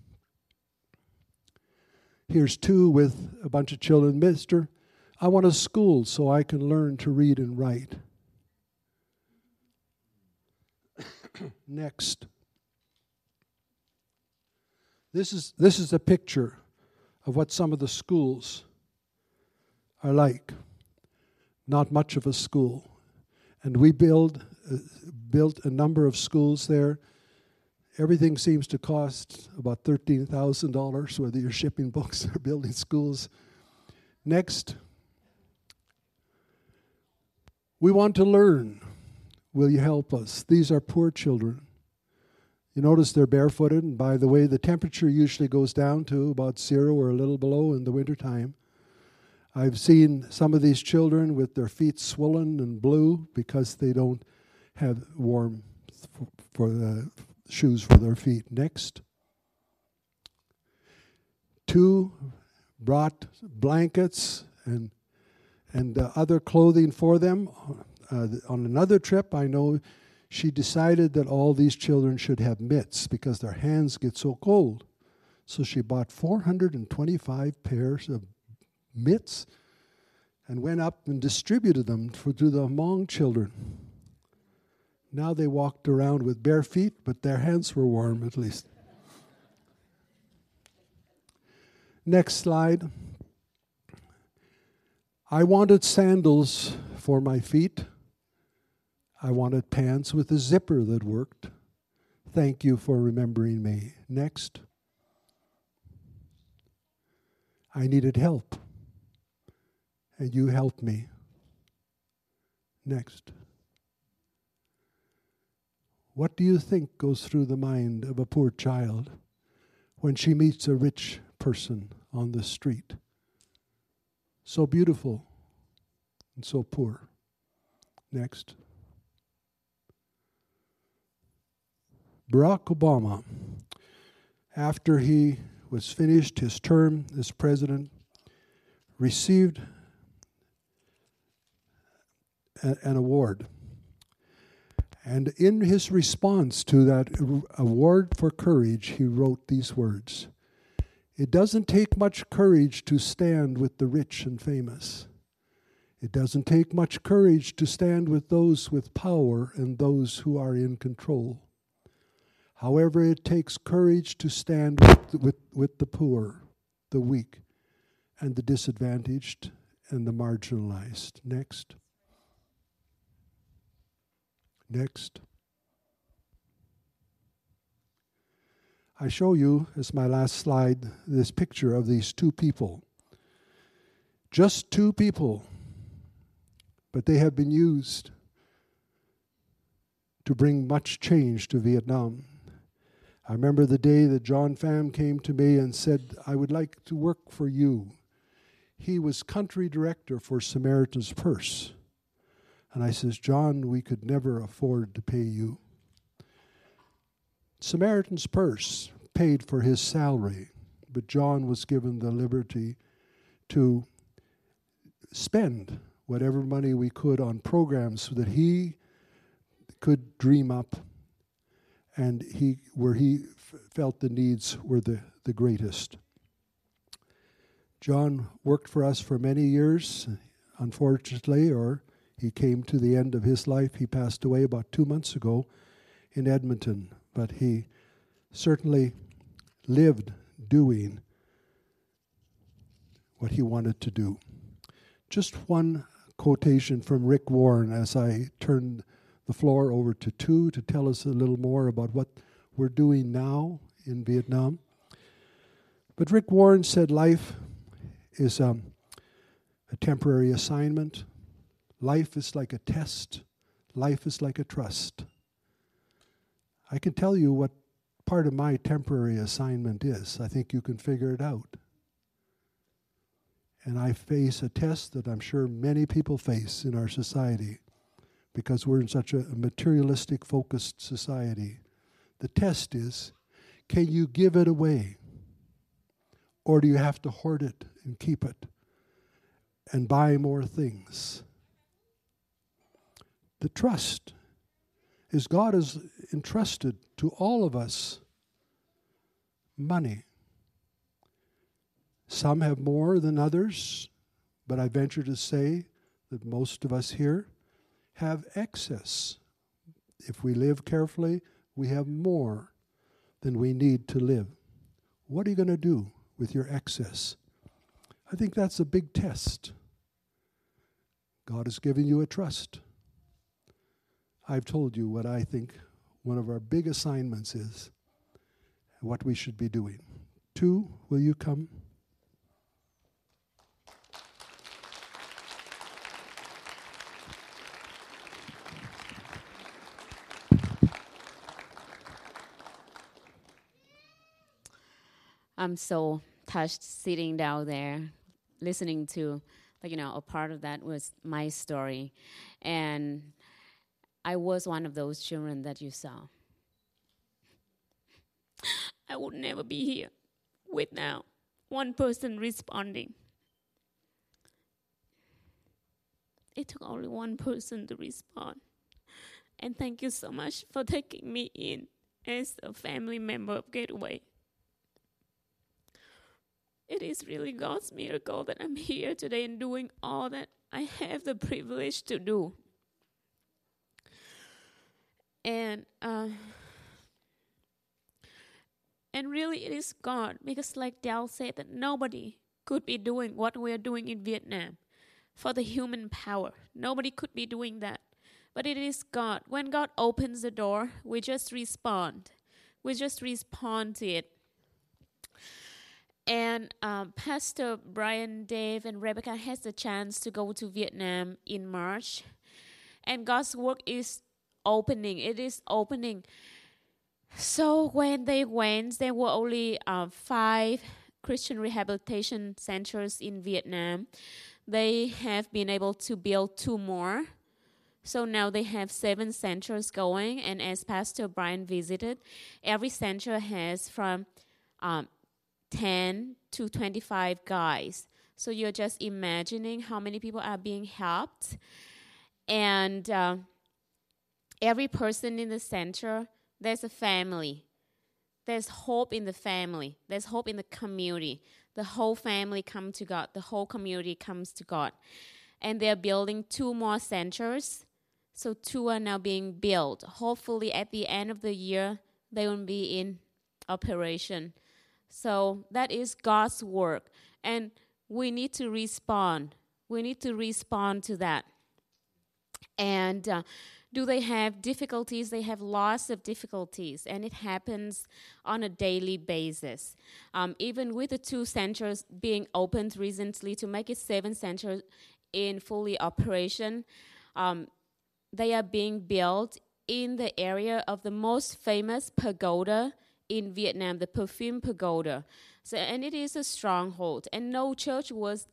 Here's Tu with a bunch of children. Mister, I want a school so I can learn to read and write. Next. This is a picture of what some of the schools are like. Not much of a school. And we built a number of schools there. Everything seems to cost about $13,000, whether you're shipping books or building schools. Next. We want to learn. Will you help us? These are poor children. You notice they're barefooted, and by the way, the temperature usually goes down to about 0 or a little below in the wintertime. I've seen some of these children with their feet swollen and blue because they don't have warm for the shoes for their feet. Next. Tu brought blankets and other clothing for them. On another trip, I know she decided that all these children should have mitts because their hands get so cold. So she bought 425 pairs of mitts and went up and distributed them to the Hmong children. Now they walked around with bare feet, but their hands were warm at least. Next slide. I wanted sandals for my feet. I wanted pants with a zipper that worked. Thank you for remembering me. Next. I needed help, and you helped me. Next. What do you think goes through the mind of a poor child when she meets a rich person on the street? So beautiful and so poor. Next. Barack Obama, after he was finished his term as president, received an award. And in his response to that award for courage, he wrote these words: "It doesn't take much courage to stand with the rich and famous. It doesn't take much courage to stand with those with power and those who are in control. However, it takes courage to stand with the poor, the weak, and the disadvantaged and the marginalized." Next. Next. I show you, as my last slide, this picture of these two people. Just two people, but they have been used to bring much change to Vietnam. I remember the day that John Pham came to me and said, "I would like to work for you." he was country director for Samaritan's Purse. And I says, John, we could never afford to pay you. Samaritan's Purse paid for his salary, but John was given the liberty to spend whatever money we could on programs so that he could dream up and where he felt the needs were the greatest. John worked for us for many years, unfortunately, or he came to the end of his life. He passed away about 2 months ago in Edmonton, but he certainly lived doing what he wanted to do. Just one quotation from Rick Warren as I turn the floor over to Tu to tell us a little more about what we're doing now in Vietnam. But Rick Warren said life is a temporary assignment. Life is like a test. Life is like a trust. I can tell you what part of my temporary assignment is. I think you can figure it out. And I face a test that I'm sure many people face in our society because we're in such a materialistic, focused society. The test is, can you give it away? Or do you have to hoard it and keep it and buy more things? The trust is God has entrusted to all of us money. Some have more than others, but I venture to say that most of us here have excess. If we live carefully, we have more than we need to live. What are you going to do with your excess? I think that's a big test. God has given you a trust. I've told you what I think one of our big assignments is and what we should be doing. Tu, will you come? I'm so touched sitting down there, listening to, a part of that was my story. And I was one of those children that you saw. I would never be here with now one person responding. It took only one person to respond. And thank you so much for taking me in as a family member of Gateway. It is really God's miracle that I'm here today and doing all that I have the privilege to do. And really it is God, because like Dal said, that nobody could be doing what we are doing in Vietnam for the human power. Nobody could be doing that. But it is God. When God opens the door, we just respond. We just respond to it. And Pastor Brian, Dave, and Rebecca has the chance to go to Vietnam in March. And God's work is opening. It is opening. So when they went, there were only 5 Christian rehabilitation centers in Vietnam. They have been able to build 2 more. So now they have 7 centers going. And as Pastor Brian visited, every center has from 10 to 25 guys. So you're just imagining how many people are being helped. And every person in the center, there's a family. There's hope in the family. There's hope in the community. The whole family comes to God. The whole community comes to God. And they're building 2 more centers. So 2 are now being built. Hopefully at the end of the year, they will be in operation. So that is God's work. And we need to respond. We need to respond to that. And do they have difficulties? They have lots of difficulties. And it happens on a daily basis. Even with the 2 centers being opened recently to make it 7 centers in fully operation, they are being built in the area of the most famous pagoda in Vietnam, the Perfume Pagoda. So, and it is a stronghold. And no church was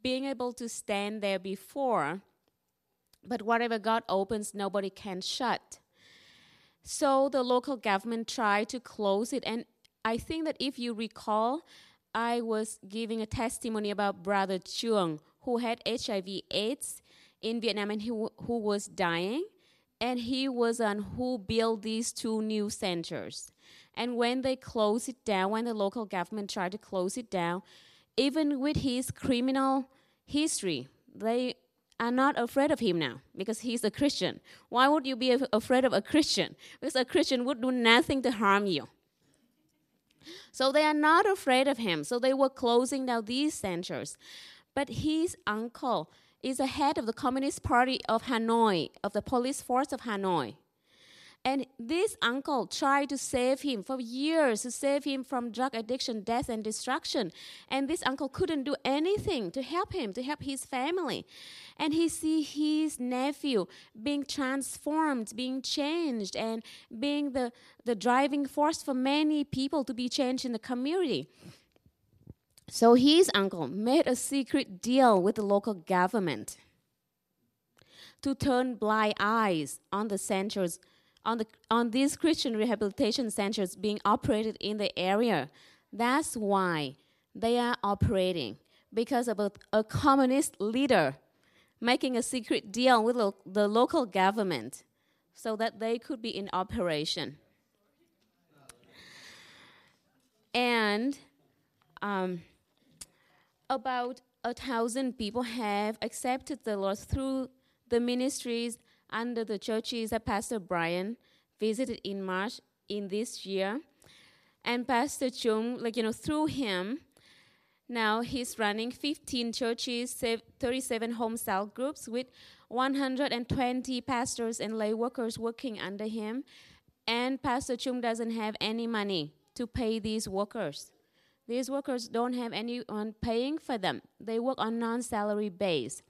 being able to stand there before. But whatever God opens, nobody can shut. So the local government tried to close it. And I think that if you recall, I was giving a testimony about Brother Chuang, who had HIV/AIDS in Vietnam and who was dying. And he was one who built these 2 new centers. And when they closed it down, when the local government tried to close it down, even with his criminal history, they are not afraid of him now because he's a Christian. Why would you be afraid of a Christian? Because a Christian would do nothing to harm you. So they are not afraid of him. So they were closing down these centers. But his uncle is the head of the Communist Party of Hanoi, of the police force of Hanoi. And this uncle tried to save him for years, to save him from drug addiction, death, and destruction. And this uncle couldn't do anything to help him, to help his family. And he see his nephew being transformed, being changed, and being the driving force for many people to be changed in the community. So his uncle made a secret deal with the local government to turn blind eyes on the centers, on these Christian rehabilitation centers being operated in the area. That's why they are operating, because of a communist leader making a secret deal with the local government so that they could be in operation. And about 1,000 people have accepted the Lord through the ministries under the churches that Pastor Brian visited in March in this year. And Pastor Chung, through him, now he's running 15 churches, 37 home cell groups with 120 pastors and lay workers working under him. And Pastor Chung doesn't have any money to pay these workers. These workers don't have anyone paying for them. They work on non-salary base.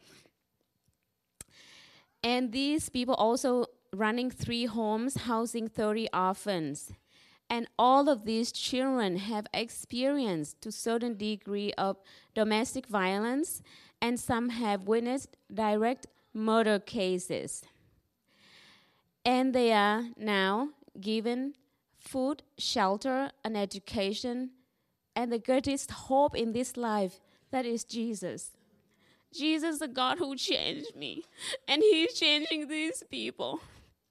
And these people also running 3 homes, housing 30 orphans. And all of these children have experienced to a certain degree of domestic violence, and some have witnessed direct murder cases. And they are now given food, shelter, and education, and the greatest hope in this life, that is Jesus. Jesus, the God who changed me, and He's changing these people.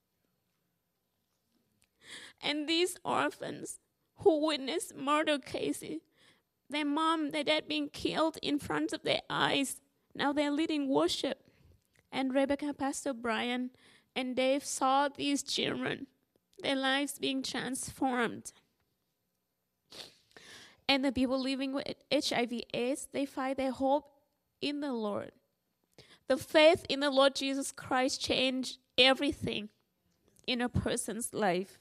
And these orphans who witnessed murder cases, their mom, their dad being killed in front of their eyes, now they're leading worship. And Rebecca, Pastor Brian, and Dave saw these children, their lives being transformed. And the people living with HIV/AIDS, they find their hope in the Lord. The faith in the Lord Jesus Christ changed everything in a person's life.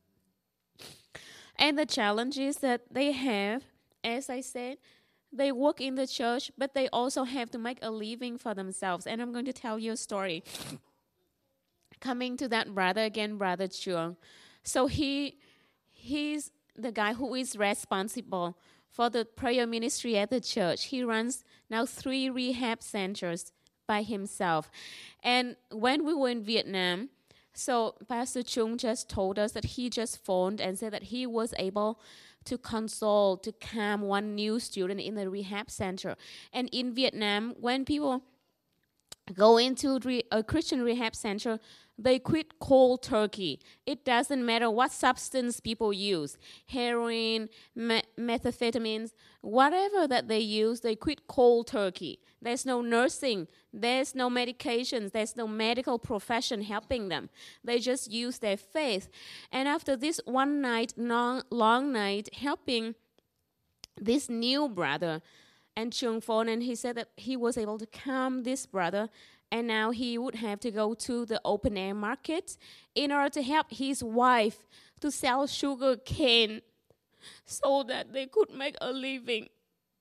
And the challenges that they have, as I said, they work in the church, but they also have to make a living for themselves. And I'm going to tell you a story. Coming to that brother again, Brother Chuang. So he's the guy who is responsible for the prayer ministry at the church. He runs now 3 rehab centers by himself. And when we were in Vietnam, so Pastor Chung just told us that he just phoned and said that he was able to console, to calm one new student in the rehab center. And in Vietnam, when people go into a Christian rehab center, they quit cold turkey. It doesn't matter what substance people use, heroin, methamphetamines, whatever that they use, they quit cold turkey. There's no nursing, there's no medications, there's no medical profession helping them. They just use their faith. And after this one night, long night, helping this new brother, and Chung phoned, and he said that he was able to calm this brother, and now he would have to go to the open air market in order to help his wife to sell sugar cane so that they could make a living.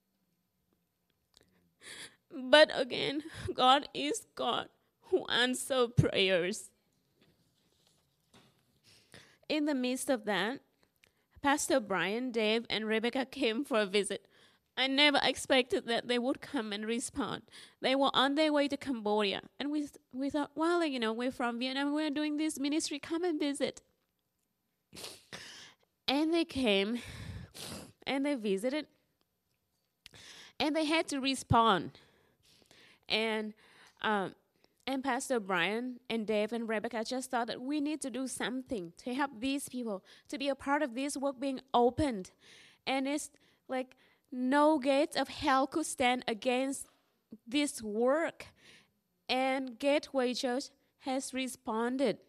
But again, God is God who answers prayers. In the midst of that, Pastor Brian, Dave, and Rebecca came for a visit. I never expected that they would come and respond. They were on their way to Cambodia. And we thought, well, we're from Vietnam. We're doing this ministry. Come and visit. And they came and they visited. And they had to respond. And Pastor Brian and Dave and Rebecca just thought that we need to do something to help these people, to be a part of this work being opened. And it's like no gates of hell could stand against this work. And Gateway Church has responded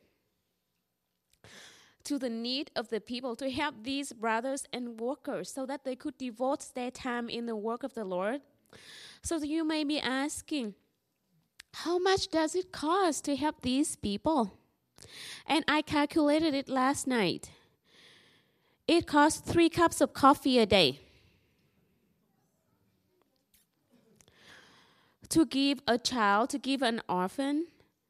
to the need of the people to help these brothers and workers so that they could devote their time in the work of the Lord. So you may be asking, how much does it cost to help these people? And I calculated it last night. It costs 3 cups of coffee a day to give a child, to give an orphan,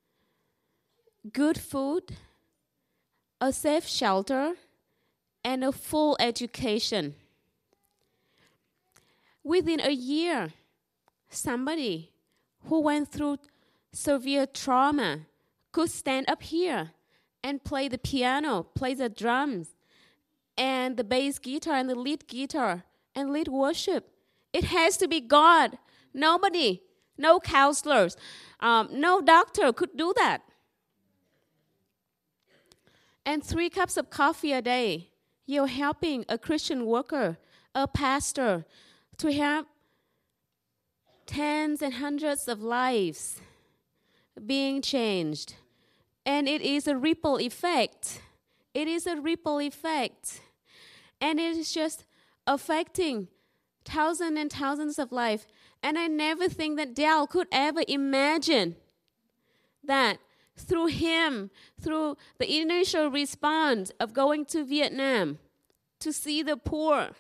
good food, a safe shelter, and a full education. Within a year, somebody who went through severe trauma could stand up here and play the piano, play the drums, and the bass guitar and the lead guitar and lead worship. It has to be God. Nobody, no counselors, no doctor could do that. And 3 cups of coffee a day, you're helping a Christian worker, a pastor, to help tens and hundreds of lives being changed. And it is a ripple effect. It is a ripple effect. And it is just affecting thousands and thousands of lives. And I never think that Dale could ever imagine that through him, through the initial response of going to Vietnam to see the poor,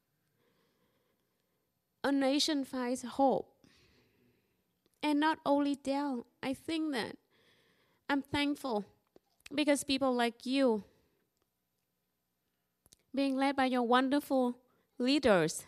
a nation finds hope. And not only Dale, I think that I'm thankful because people like you, being led by your wonderful leaders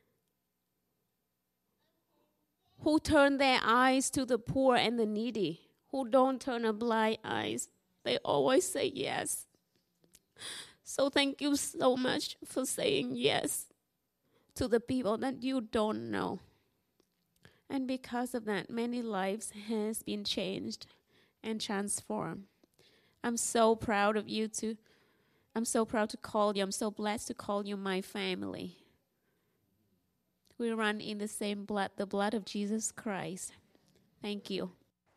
who turn their eyes to the poor and the needy, who don't turn a blind eyes. They always say yes. So thank you so much for saying yes to the people that you don't know. And because of that, many lives has been changed and transformed. I'm so proud of you too. I'm so proud to call you. I'm so blessed to call you my family. We run in the same blood, the blood of Jesus Christ. Thank you.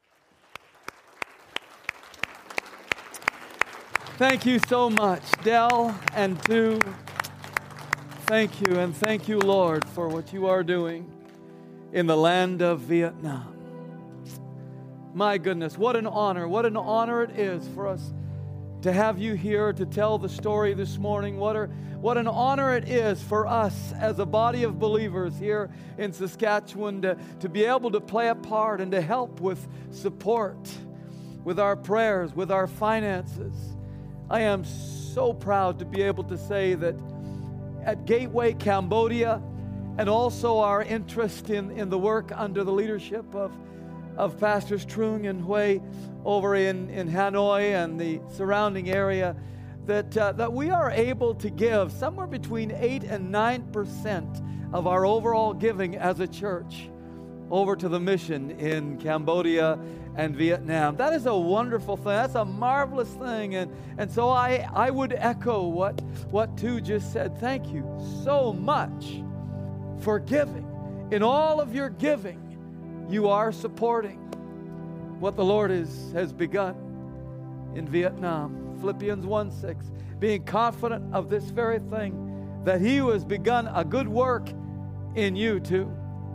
Thank you so much, Del and Tu. Thank you, and thank you, Lord, for what you are doing in the land of Vietnam. My goodness, what an honor it is for us to have you here to tell the story this morning. What an honor it is for us as a body of believers here in Saskatchewan to be able to play a part and to help with support, with our prayers, with our finances. I am so proud to be able to say that at Gateway Cambodia, and also our interest in the work under the leadership of Pastors Trung and Hui over in Hanoi and the surrounding area, that we are able to give somewhere between 8 and 9% of our overall giving as a church over to the mission in Cambodia and Vietnam. That is a wonderful thing. That's a marvelous thing. And so I would echo what Tu just said. Thank you so much for giving. In all of your giving, you are supporting what the Lord has begun in Vietnam. Philippians 1:6, being confident of this very thing, that He who has begun a good work in you too.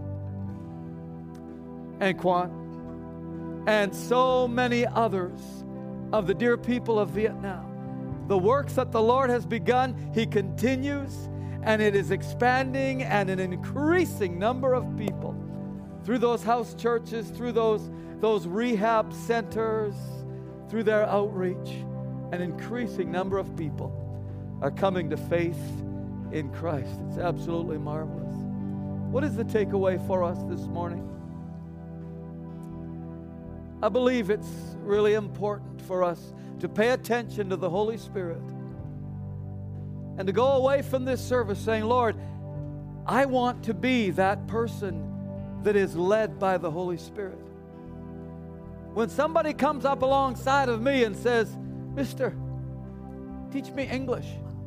And Quan, and so many others of the dear people of Vietnam. The works that the Lord has begun, He continues, and it is expanding, and an increasing number of people through those house churches, through those rehab centers, through their outreach, an increasing number of people are coming to faith in Christ. It's absolutely marvelous. What is the takeaway for us this morning? I believe it's really important for us to pay attention to the Holy Spirit and to go away from this service saying, Lord, I want to be that person that is led by the Holy Spirit. When somebody comes up alongside of me and says, Mister, teach me English,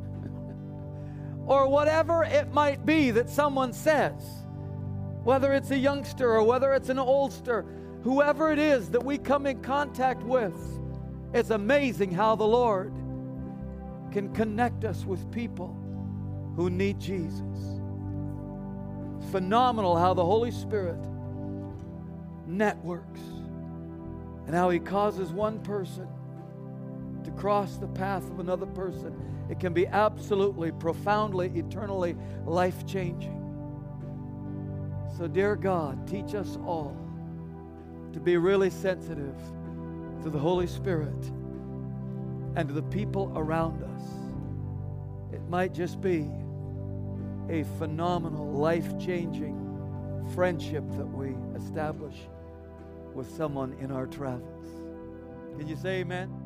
or whatever it might be that someone says, whether it's a youngster or whether it's an oldster, whoever it is that we come in contact with, it's amazing how the Lord can connect us with people who need Jesus. It's phenomenal how the Holy Spirit networks and how He causes one person to cross the path of another person. It can be absolutely, profoundly, eternally life-changing. So, dear God, teach us all to be really sensitive to the Holy Spirit and to the people around us. It might just be a phenomenal, life-changing friendship that we establish with someone in our travels. Can you say amen?